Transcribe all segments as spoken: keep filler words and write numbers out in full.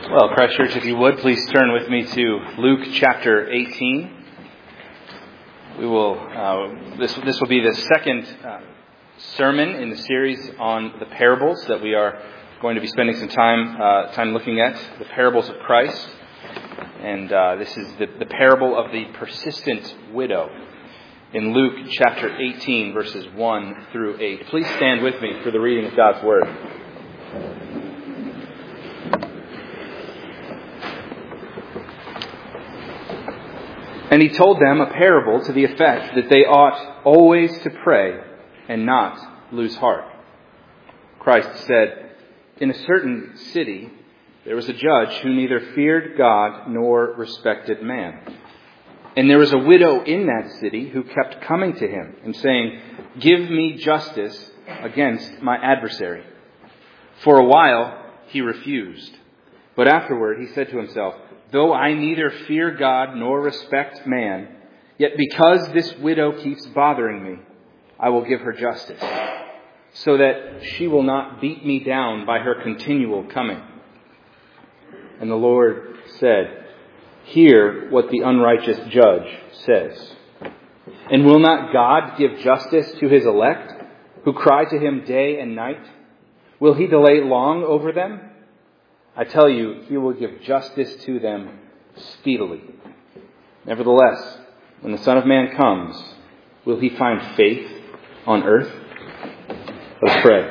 Well, Christ Church, if you would, please turn with me to Luke chapter eighteen. We will. Uh, this this will be the second uh, sermon in the series on the parables that we are going to be spending some time uh, time looking at, the parables of Christ. And uh, this is the, the parable of the persistent widow in Luke chapter eighteen, verses one through eight. Please stand with me for the reading of God's Word. And he told them a parable to the effect that they ought always to pray and not lose heart. Christ said, "In a certain city there was a judge who neither feared God nor respected man. And there was a widow in that city who kept coming to him and saying, 'Give me justice against my adversary.' For a while he refused. But afterward he said to himself, 'Though I neither fear God nor respect man, yet because this widow keeps bothering me, I will give her justice, so that she will not beat me down by her continual coming.' And the Lord said, 'Hear what the unrighteous judge says. And will not God give justice to his elect, who cry to him day and night? Will he delay long over them? I tell you, he will give justice to them speedily. Nevertheless, when the Son of Man comes, will he find faith on earth?'" Let's pray.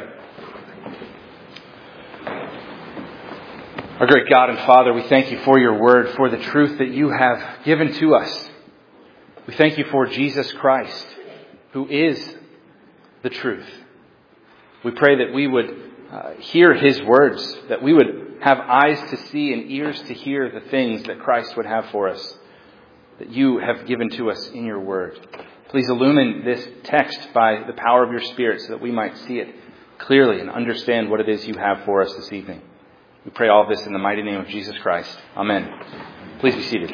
Our great God and Father, we thank you for your word, for the truth that you have given to us. We thank you for Jesus Christ, who is the truth. We pray that we would uh, hear his words, that we would have eyes to see and ears to hear the things that Christ would have for us, that you have given to us in your word. Please illumine this text by the power of your Spirit so that we might see it clearly and understand what it is you have for us this evening. We pray all of this in the mighty name of Jesus Christ. Amen. Please be seated.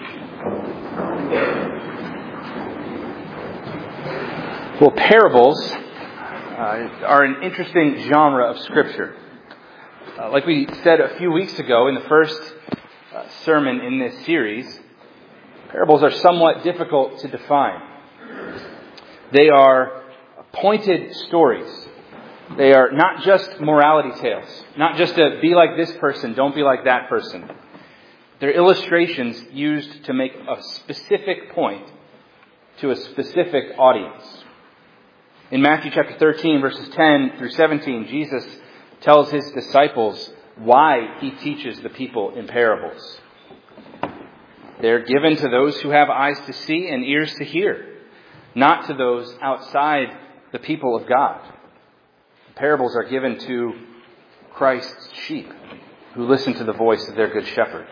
Well, parables uh, are an interesting genre of Scripture. Uh, like we said a few weeks ago in the first uh, sermon in this series, parables are somewhat difficult to define. They are pointed stories. They are not just morality tales, not just a be like this person, don't be like that person. They're illustrations used to make a specific point to a specific audience. In Matthew chapter thirteen, verses ten through seventeen, Jesus tells his disciples why he teaches the people in parables. They're given to those who have eyes to see and ears to hear, not to those outside the people of God. Parables are given to Christ's sheep who listen to the voice of their good shepherd.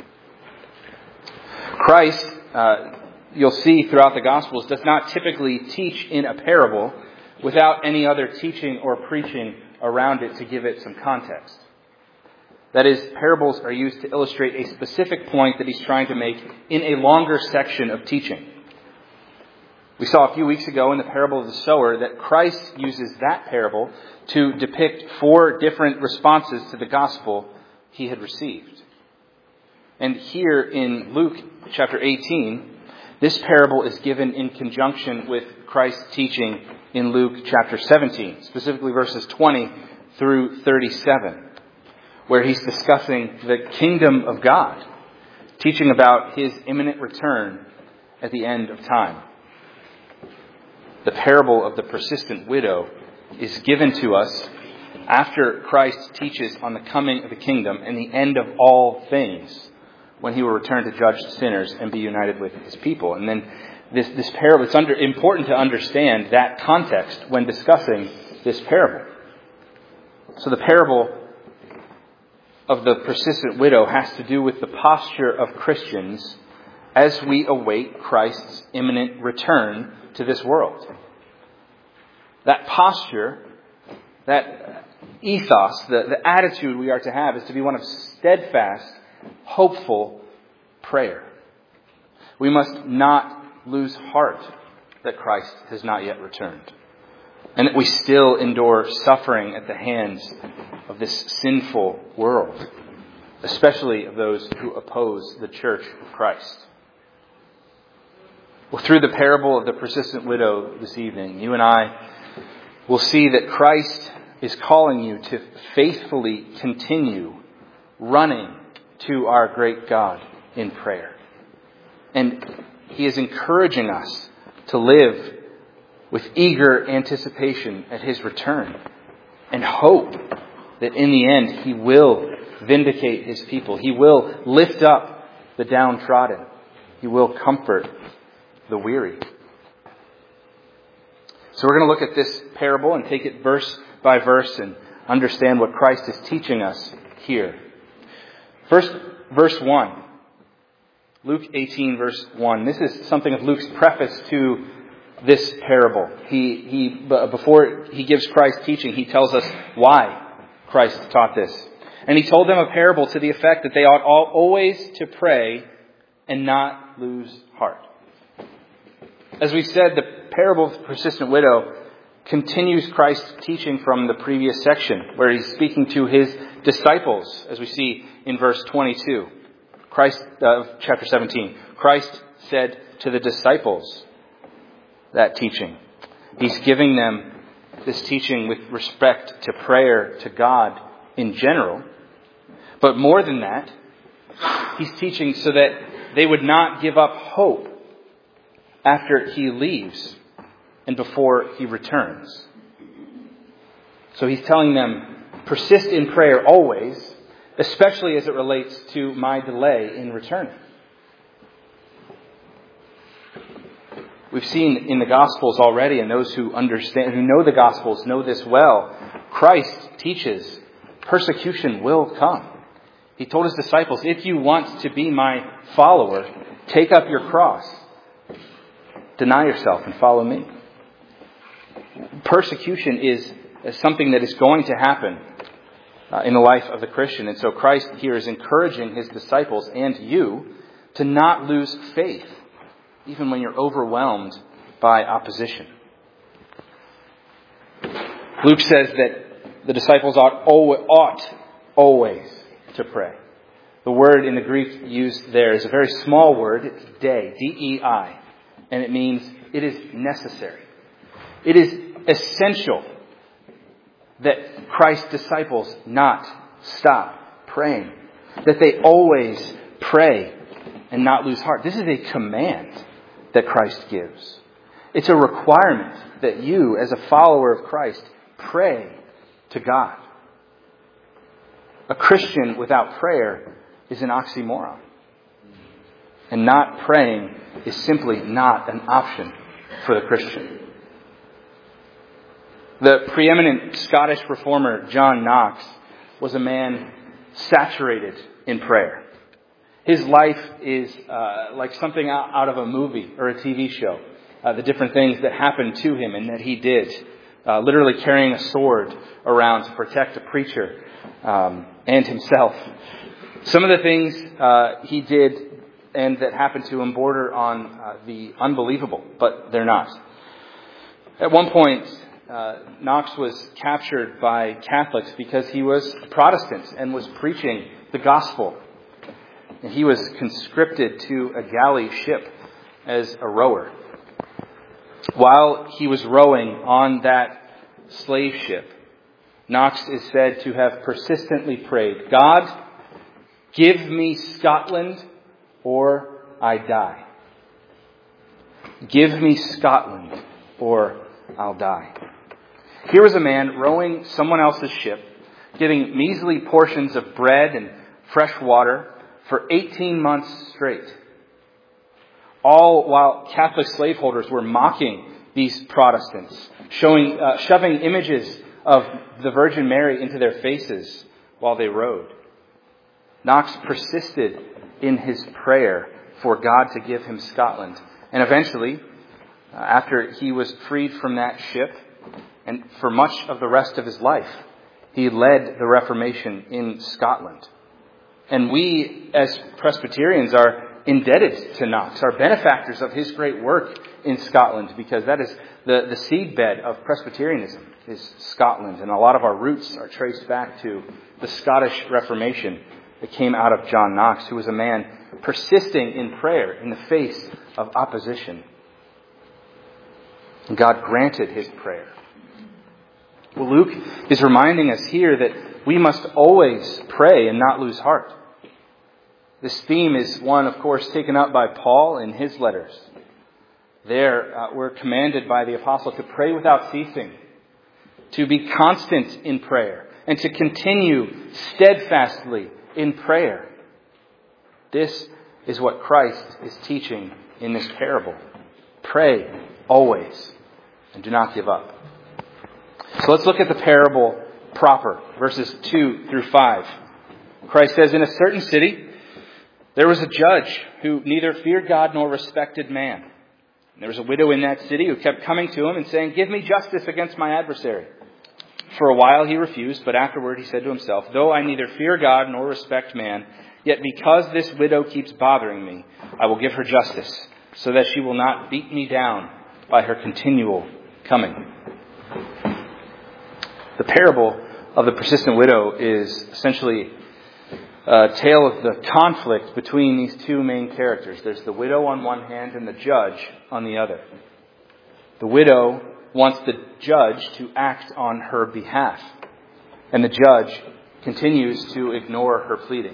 Christ, uh, you'll see throughout the Gospels, does not typically teach in a parable without any other teaching or preaching around it to give it some context. That is, parables are used to illustrate a specific point that he's trying to make in a longer section of teaching. We saw a few weeks ago in the parable of the sower that Christ uses that parable to depict four different responses to the gospel he had received. And here in Luke chapter eighteen, this parable is given in conjunction with Christ's teaching in Luke chapter seventeen, specifically verses twenty through thirty-seven, where he's discussing the kingdom of God, teaching about his imminent return at the end of time. The parable of the persistent widow is given to us after Christ teaches on the coming of the kingdom and the end of all things, when he will return to judge sinners and be united with his people. And then this, this parable, it's under, important to understand that context when discussing this parable. So the parable of the persistent widow has to do with the posture of Christians as we await Christ's imminent return to this world. That posture, that ethos, the, the attitude we are to have is to be one of steadfast, hopeful prayer. We must not lose heart that Christ has not yet returned, and that we still endure suffering at the hands of this sinful world. especially of those who oppose the church of Christ. Well, through the parable of the persistent widow this evening, you and I will see that Christ is calling you to faithfully continue running to our great God in prayer. And He is encouraging us to live with eager anticipation at His return and hope that in the end He will vindicate His people. He will lift up the downtrodden. He will comfort the weary. So we're going to look at this parable and take it verse by verse and understand what Christ is teaching us here. First, verse one. Luke eighteen, verse one. This is something of Luke's preface to this parable. He, he, before he gives Christ's teaching, he tells us why Christ taught this. And he told them a parable to the effect that they ought all, always to pray and not lose heart. As we said, the parable of the persistent widow continues Christ's teaching from the previous section, where he's speaking to his disciples, as we see in verse twenty-two. Christ, uh, chapter seventeen. Christ said to the disciples that teaching. He's giving them this teaching with respect to prayer to God in general. But more than that, he's teaching so that they would not give up hope after he leaves and before he returns. So he's telling them, persist in prayer always, especially as it relates to my delay in returning. We've seen in the Gospels already, and those who understand, who know the Gospels know this well, Christ teaches persecution will come. He told his disciples, if you want to be my follower, take up your cross, deny yourself, and follow me. Persecution is something that is going to happen uh, in the life of the Christian. And so Christ here is encouraging his disciples and you to not lose faith, even when you're overwhelmed by opposition. Luke says that the disciples ought, ought always to pray. The word in the Greek used there is a very small word. It's dei, D E I. And it means it is necessary. It is essential that Christ's disciples not stop praying. That they always pray and not lose heart. This is a command that Christ gives. It's a requirement that you, as a follower of Christ, pray to God. A Christian without prayer is an oxymoron. And not praying is simply not an option for the Christian. The preeminent Scottish reformer John Knox was a man saturated in prayer. His life is uh, like something out, out of a movie or a T V show. Uh, the different things that happened to him and that he did. Uh, literally carrying a sword around to protect a preacher um, and himself. Some of the things uh, he did and that happened to him border on uh, the unbelievable, but they're not. At one point, uh, Knox was captured by Catholics because he was a Protestant and was preaching the gospel. And he was conscripted to a galley ship as a rower. While he was rowing on that slave ship, Knox is said to have persistently prayed, God, give me Scotland or I die. Give me Scotland or I'll die. Here was a man rowing someone else's ship, getting measly portions of bread and fresh water for eighteen months straight. All while Catholic slaveholders were mocking these Protestants, showing, uh, shoving images of the Virgin Mary into their faces while they rowed. Knox persisted in his prayer for God to give him Scotland. And eventually, uh, after he was freed from that ship, and for much of the rest of his life, he led the Reformation in Scotland. And we, as Presbyterians, are indebted to Knox, are benefactors of his great work in Scotland, because that is the, the seedbed of Presbyterianism, is Scotland. And a lot of our roots are traced back to the Scottish Reformation that came out of John Knox, who was a man persisting in prayer in the face of opposition. And God granted his prayer. Well, Luke is reminding us here that we must always pray and not lose heart. This theme is one, of course, taken up by Paul in his letters. There, uh, we're commanded by the apostle to pray without ceasing, to be constant in prayer, and to continue steadfastly in prayer. This is what Christ is teaching in this parable. Pray always and do not give up. So let's look at the parable proper, verses two through five. Christ says, "In a certain city, there was a judge who neither feared God nor respected man. There was a widow in that city who kept coming to him and saying, 'Give me justice against my adversary.' For a while he refused, but afterward he said to himself, 'Though I neither fear God nor respect man, yet because this widow keeps bothering me, I will give her justice, so that she will not beat me down by her continual coming.'" The parable of the persistent widow is essentially a tale of the conflict between these two main characters. There's the widow on one hand and the judge on the other. The widow wants the judge to act on her behalf, and the judge continues to ignore her pleading.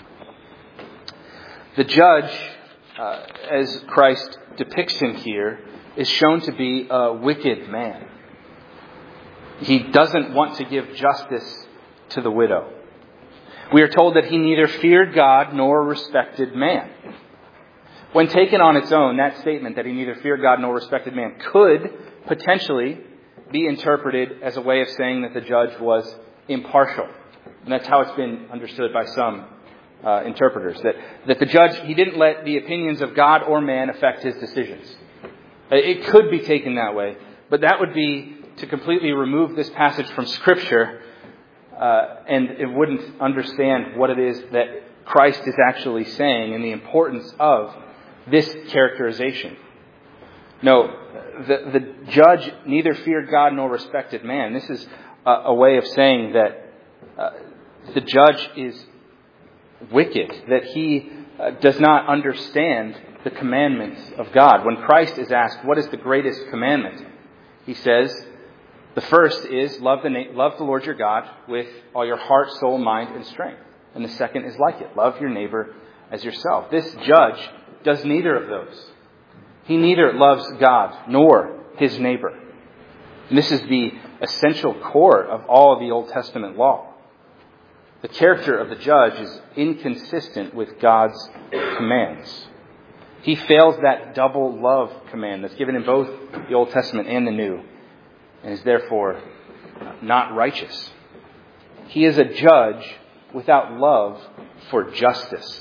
The judge, uh, as Christ depicts him here, is shown to be a wicked man. He doesn't want to give justice to the widow. We are told that he neither feared God nor respected man. When taken on its own, that statement that he neither feared God nor respected man could potentially be interpreted as a way of saying that the judge was impartial. And that's how it's been understood by some uh, interpreters. That, that the judge, he didn't let the opinions of God or man affect his decisions. It could be taken that way, but that would be to completely remove this passage from Scripture, uh, and it wouldn't understand what it is that Christ is actually saying and the importance of this characterization. No, the, the judge neither feared God nor respected man. This is a, a way of saying that uh, the judge is wicked, that he uh, does not understand the commandments of God. When Christ is asked, what is the greatest commandment? He says, the first is love the, na- love the Lord your God with all your heart, soul, mind, and strength. And the second is like it. Love your neighbor as yourself. This judge does neither of those. He neither loves God nor his neighbor. And this is the essential core of all of the Old Testament law. The character of the judge is inconsistent with God's commands. He fails that double love command that's given in both the Old Testament and the New, and is therefore not righteous. He is a judge without love for justice.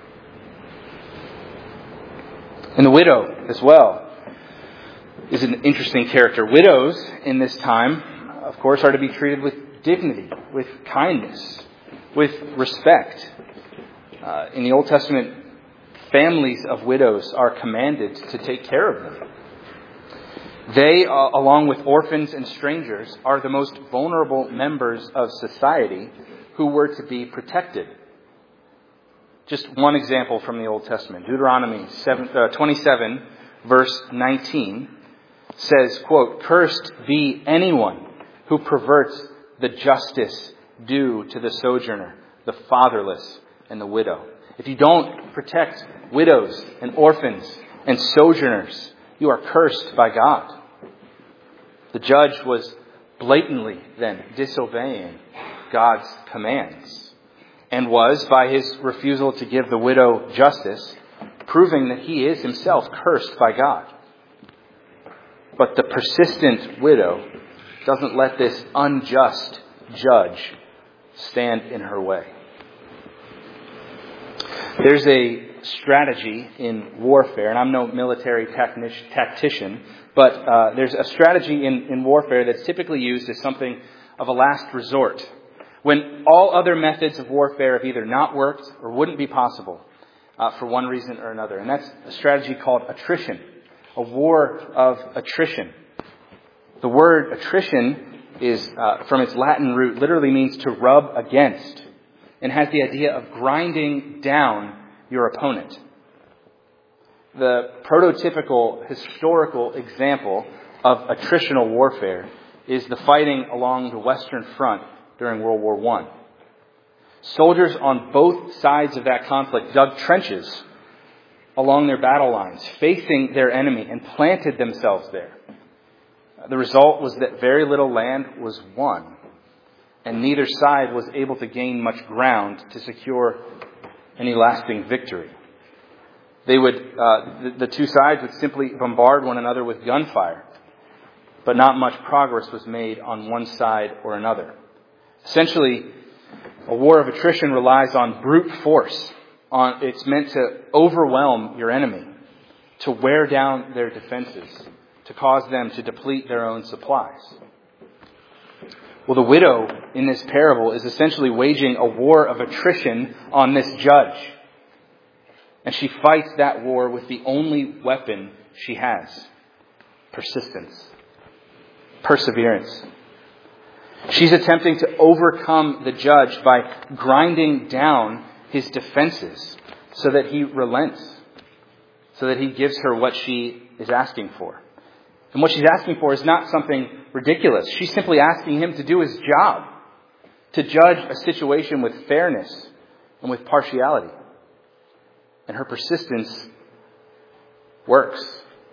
And the widow as well is an interesting character. Widows in this time, of course, are to be treated with dignity, with kindness, with respect. Uh, in the Old Testament, families of widows are commanded to take care of them. They, uh, along with orphans and strangers, are the most vulnerable members of society who were to be protected. Just one example from the Old Testament. Deuteronomy twenty-seven, verse nineteen says, quote, "Cursed be anyone who perverts the justice due to the sojourner, the fatherless, and the widow." If you don't protect widows and orphans and sojourners, you are cursed by God. The judge was blatantly then disobeying God's commands, and was, by his refusal to give the widow justice, proving that he is himself cursed by God. But the persistent widow doesn't let this unjust judge stand in her way. There's a strategy in warfare, and I'm no military tactician, tactician but uh, there's a strategy in, in warfare that's typically used as something of a last resort, when all other methods of warfare have either not worked or wouldn't be possible uh, for one reason or another. And that's a strategy called attrition, a war of attrition. The word attrition is, uh, from its Latin root, literally means to rub against. and has the idea of grinding down your opponent. The prototypical historical example of attritional warfare is the fighting along the Western Front during World War One. Soldiers on both sides of that conflict dug trenches along their battle lines, facing their enemy, and planted themselves there. The result was that very little land was won, and neither side was able to gain much ground to secure any lasting victory. They would, uh, the, the two sides would simply bombard one another with gunfire, but not much progress was made on one side or another. Essentially, a war of attrition relies on brute force. On, it's meant to overwhelm your enemy, to wear down their defenses, to cause them to deplete their own supplies. Well, the widow in this parable is essentially waging a war of attrition on this judge. And she fights that war with the only weapon she has: persistence, perseverance. She's attempting to overcome the judge by grinding down his defenses so that he relents, so that he gives her what she is asking for. And what she's asking for is not something ridiculous. She's simply asking him to do his job, to judge a situation with fairness and with partiality. And her persistence works.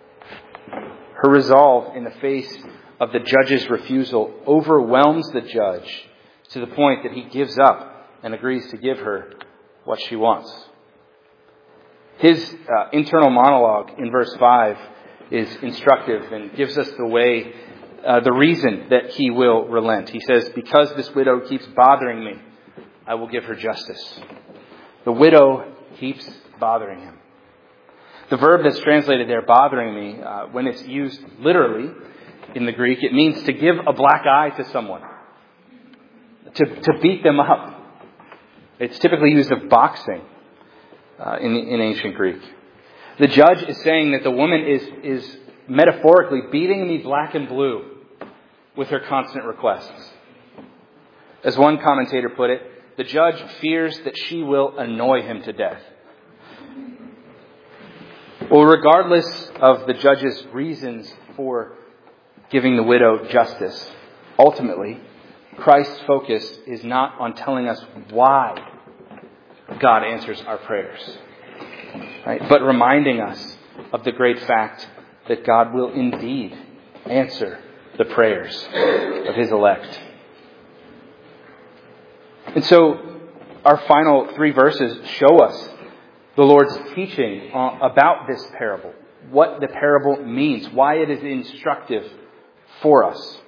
Her resolve in the face of the judge's refusal overwhelms the judge to the point that he gives up and agrees to give her what she wants. His uh, internal monologue in verse five is instructive and gives us the way, uh, the reason that he will relent. He says, "Because this widow keeps bothering me, I will give her justice." The widow keeps bothering him. The verb that's translated there, bothering me, uh, when it's used literally in the Greek, it means to give a black eye to someone, to, to beat them up. It's typically used of boxing uh, in, in ancient Greek. The judge is saying that the woman is, is metaphorically beating me black and blue with her constant requests. As one commentator put it, the judge fears that she will annoy him to death. Well, regardless of the judge's reasons for giving the widow justice, ultimately, Christ's focus is not on telling us why God answers our prayers, right? But reminding us of the great fact that God will indeed answer the prayers of His elect. And so, our final three verses show us the Lord's teaching about this parable, what the parable means, why it is instructive for us.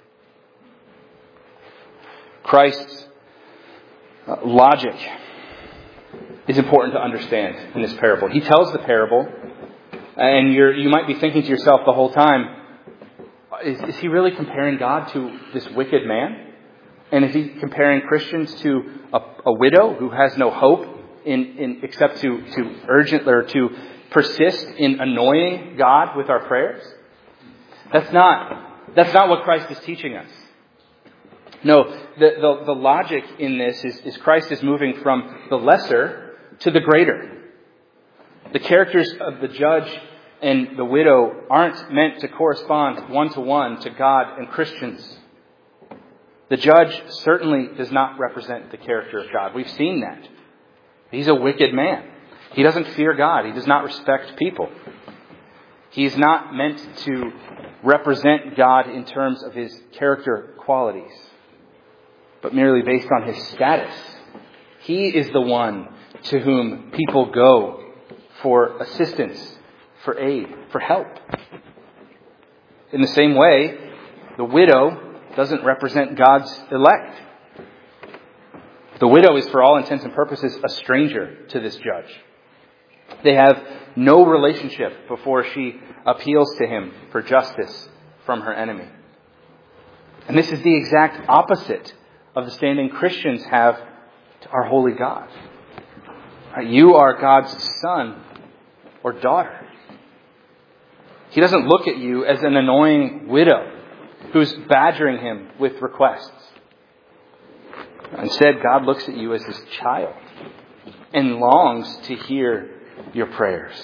Christ's logic is important to understand in this parable. He tells the parable, and you're, you might be thinking to yourself the whole time, is, is he really comparing God to this wicked man? And is he comparing Christians to a, a widow who has no hope in, in except to, to urgent or to persist in annoying God with our prayers? That's not, that's not what Christ is teaching us. No, the, the, the logic in this is, is Christ is moving from the lesser to the greater. The characters of the judge and the widow aren't meant to correspond one-to-one to God and Christians. The judge certainly does not represent the character of God. We've seen that. He's a wicked man. He doesn't fear God. He does not respect people. He's not meant to represent God in terms of his character qualities, but merely based on his status. He is the one to whom people go for assistance, for aid, for help. In the same way, the widow doesn't represent God's elect. The widow is, for all intents and purposes, a stranger to this judge. They have no relationship before she appeals to him for justice from her enemy. And this is the exact opposite of the standing Christians have to our holy God. You are God's son or daughter. He doesn't look at you as an annoying widow who's badgering him with requests. Instead, God looks at you as his child and longs to hear your prayers.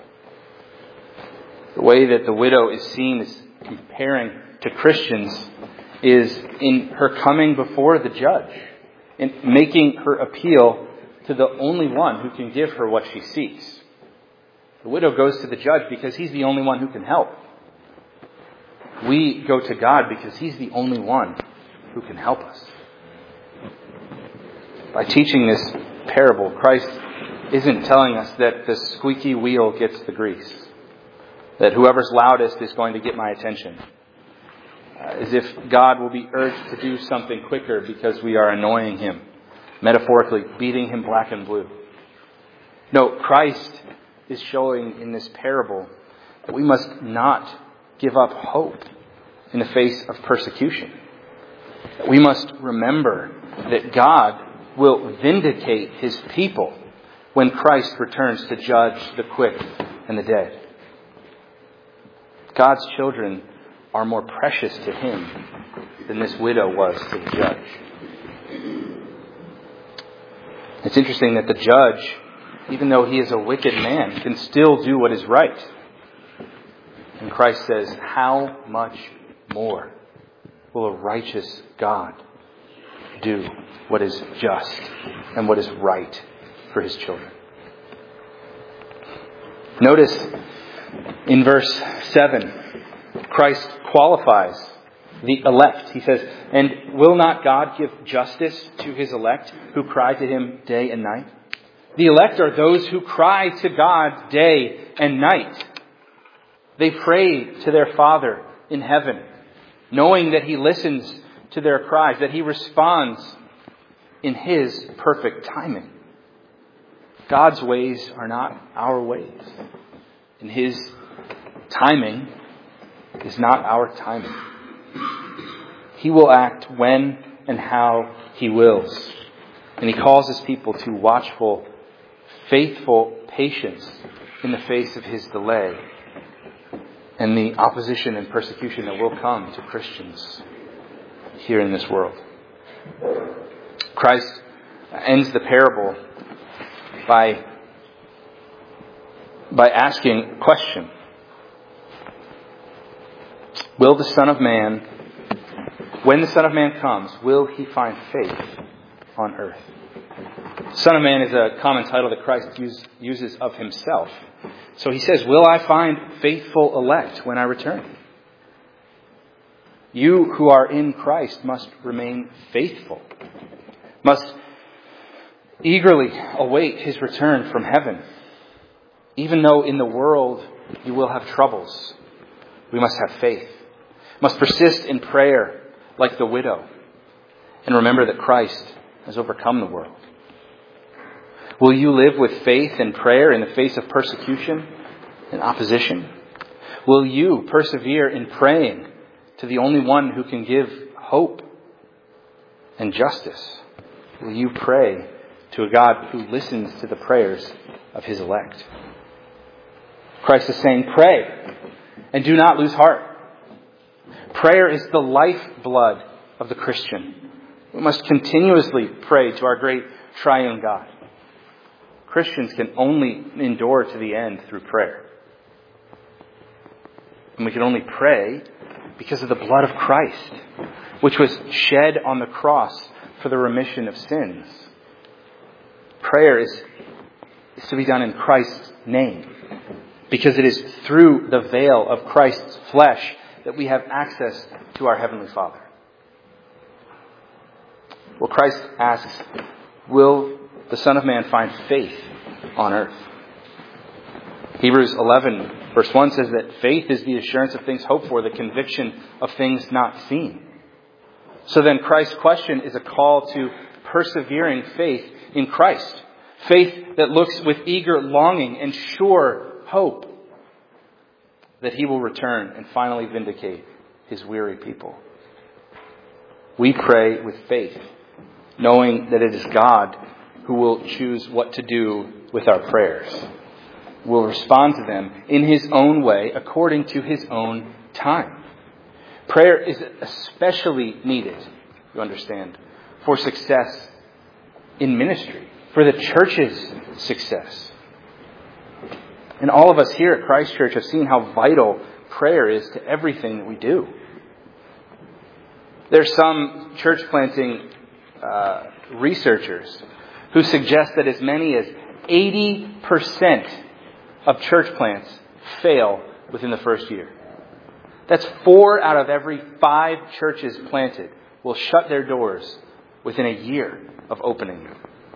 The way that the widow is seen as comparing to Christians is in her coming before the judge and making her appeal to the only one who can give her what she seeks. The widow goes to the judge because he's the only one who can help. We go to God because he's the only one who can help us. By teaching this parable, Christ isn't telling us that the squeaky wheel gets the grease, that whoever's loudest is going to get my attention, uh, as if God will be urged to do something quicker because we are annoying him, metaphorically beating him black and blue. No, Christ is showing in this parable that we must not give up hope in the face of persecution. That we must remember that God will vindicate his people when Christ returns to judge the quick and the dead. God's children are more precious to him than this widow was to the judge. It's interesting that the judge, even though he is a wicked man, can still do what is right. And Christ says, how much more will a righteous God do what is just and what is right for his children? Notice in verse seven, Christ qualifies the elect. He says, and will not God give justice to his elect who cry to him day and night? The elect are those who cry to God day and night. They pray to their Father in heaven, knowing that he listens to their cries, that he responds in his perfect timing. God's ways are not our ways, and his timing is not our timing. He will act when and how he wills. And he calls his people to watchful, faithful patience in the face of his delay and the opposition and persecution that will come to Christians here in this world. Christ ends the parable by, by asking a question. Will the Son of Man, when the Son of Man comes, will he find faith on earth? Son of Man is a common title that Christ use, uses of himself. So he says, will I find faithful elect when I return? You who are in Christ must remain faithful, must eagerly await his return from heaven. Even though in the world you will have troubles, we must have faith, must persist in prayer like the widow, and remember that Christ has overcome the world. Will you live with faith and prayer in the face of persecution and opposition? Will you persevere in praying to the only one who can give hope and justice? Will you pray to a God who listens to the prayers of his elect? Christ is saying, pray and do not lose heart. Prayer is the lifeblood of the Christian. We must continuously pray to our great triune God. Christians can only endure to the end through prayer. And we can only pray because of the blood of Christ, which was shed on the cross for the remission of sins. Prayer is, is to be done in Christ's name, because it is through the veil of Christ's flesh that we have access to our Heavenly Father. Well, Christ asks, will the Son of Man find faith on earth? Hebrews eleven verse one says that faith is the assurance of things hoped for, the conviction of things not seen. So then Christ's question is a call to persevering faith in Christ. Faith that looks with eager longing and sure hope that he will return and finally vindicate his weary people. We pray with faith, knowing that it is God who will choose what to do with our prayers. We'll respond to them in his own way, according to his own time. Prayer is especially needed, you understand, for success in ministry, for the church's success. And all of us here at Christ Church have seen how vital prayer is to everything that we do. There's some church planting uh, researchers who suggest that as many as eighty percent of church plants fail within the first year. That's four out of every five churches planted will shut their doors within a year of opening.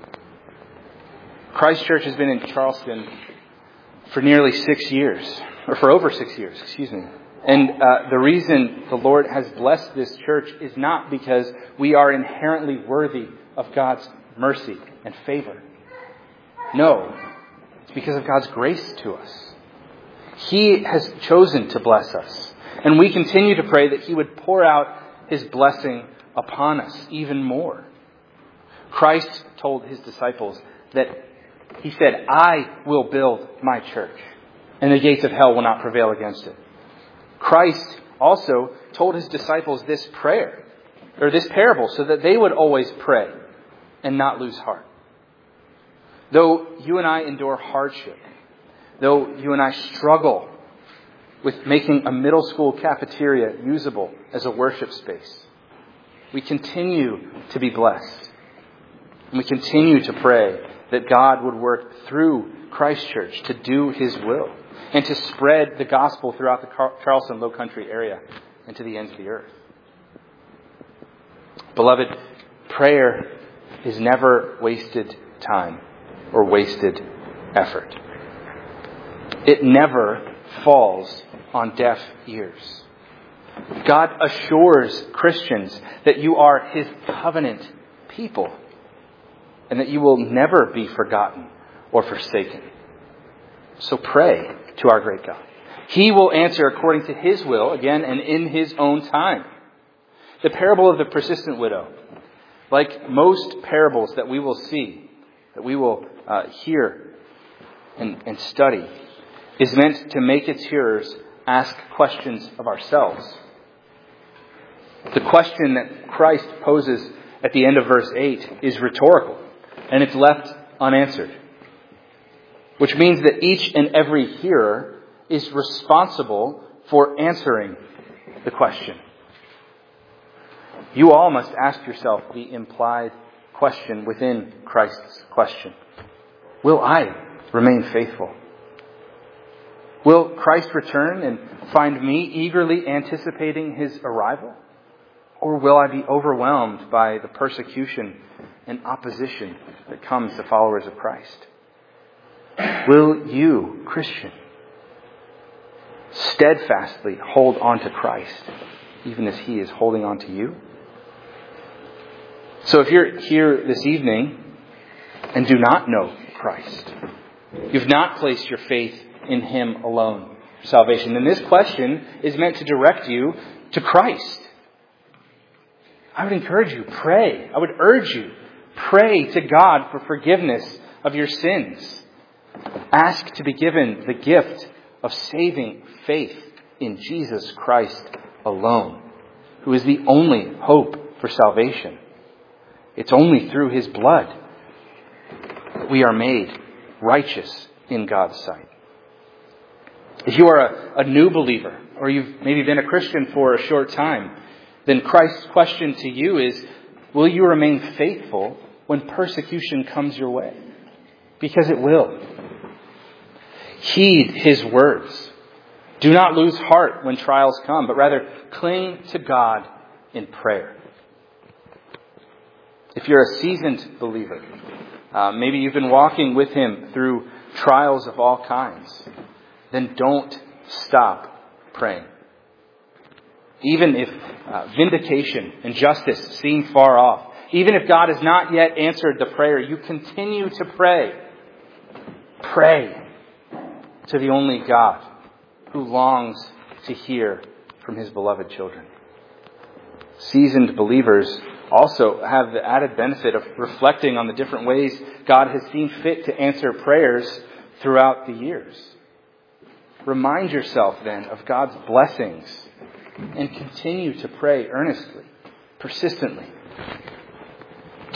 Christ Church has been in Charleston for nearly six years, or for over six years, excuse me. And uh, the reason the Lord has blessed this church is not because we are inherently worthy of God's mercy and favor. No, it's because of God's grace to us. He has chosen to bless us. And we continue to pray that He would pour out His blessing upon us even more. Christ told His disciples that He said, I will build my church, and the gates of hell will not prevail against it. Christ also told His disciples this prayer, or this parable, so that they would always pray and not lose heart. Though you and I endure hardship, though you and I struggle with making a middle school cafeteria usable as a worship space, we continue to be blessed. And we continue to pray that God would work through Christ Church to do His will and to spread the gospel throughout the Charleston Low Country area and to the ends of the earth. Beloved, prayer is never wasted time or wasted effort. It never falls on deaf ears. God assures Christians that you are His covenant people and that you will never be forgotten or forsaken. So pray to our great God. He will answer according to His will, again, and in His own time. The parable of the persistent widow, like most parables that we will see, that we will uh, hear and, and study, is meant to make its hearers ask questions of ourselves. The question that Christ poses at the end of verse eight is rhetorical, and it's left unanswered. Which means that each and every hearer is responsible for answering the question. You all must ask yourself the implied question within Christ's question. Will I remain faithful? Will Christ return and find me eagerly anticipating His arrival? Or will I be overwhelmed by the persecution and opposition that comes to followers of Christ? Will you, Christian, steadfastly hold on to Christ, even as He is holding on to you? So if you're here this evening and do not know Christ, you've not placed your faith in Him alone for salvation, then this question is meant to direct you to Christ. I would encourage you, pray. I would urge you, pray to God for forgiveness of your sins. Ask to be given the gift of saving faith in Jesus Christ alone, who is the only hope for salvation. It's only through His blood that we are made righteous in God's sight. If you are a, a new believer, or you've maybe been a Christian for a short time, then Christ's question to you is, will you remain faithful when persecution comes your way? Because it will. Heed His words. Do not lose heart when trials come, but rather cling to God in prayer. If you're a seasoned believer, uh, maybe you've been walking with Him through trials of all kinds, then don't stop praying. Even if uh, vindication and justice seem far off, even if God has not yet answered the prayer, you continue to pray. Pray to the only God who longs to hear from His beloved children. Seasoned believers also have the added benefit of reflecting on the different ways God has seen fit to answer prayers throughout the years. Remind yourself then of God's blessings and continue to pray earnestly, persistently.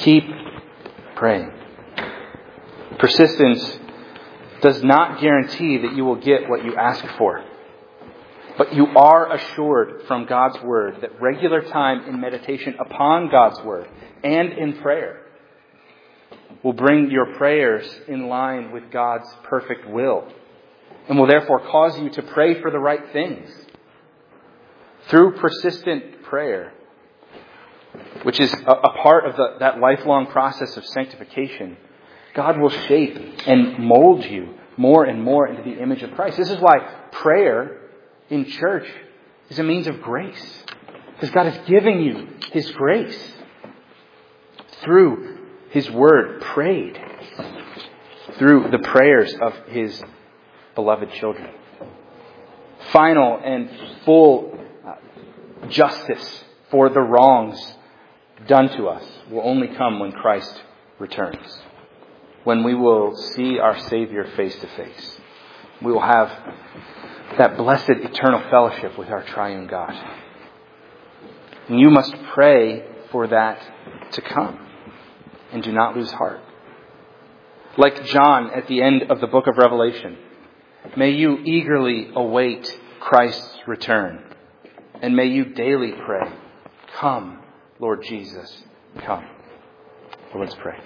Keep praying. Persistence does not guarantee that you will get what you ask for. But you are assured from God's Word that regular time in meditation upon God's Word and in prayer will bring your prayers in line with God's perfect will and will therefore cause you to pray for the right things. Through persistent prayer, which is a, a part of the, that lifelong process of sanctification, God will shape and mold you more and more into the image of Christ. This is why prayer in church is a means of grace. Because God is giving you His grace through His Word prayed, through the prayers of His beloved children. Final and full uh, justice for the wrongs done to us will only come when Christ returns. When we will see our Savior face to face. We will have that blessed eternal fellowship with our triune God. And you must pray for that to come. And do not lose heart. Like John at the end of the book of Revelation, may you eagerly await Christ's return. And may you daily pray, "Come, Lord Jesus, come." Well, let's pray.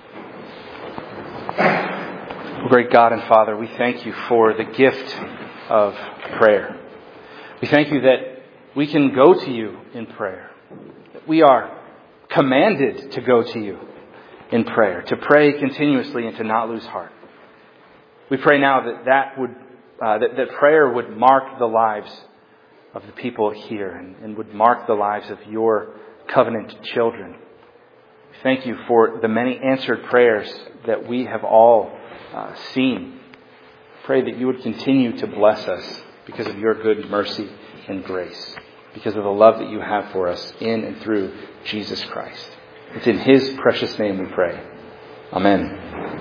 Great God and Father, we thank you for the gift of prayer. We thank you that we can go to you in prayer. That we are commanded to go to you in prayer, to pray continuously and to not lose heart. We pray now that that would uh, that, that prayer would mark the lives of the people here and, and would mark the lives of your covenant children. Thank you for the many answered prayers that we have all uh, seen. Pray that you would continue to bless us because of your good mercy and grace, because of the love that you have for us in and through Jesus Christ. It's in His precious name we pray. Amen.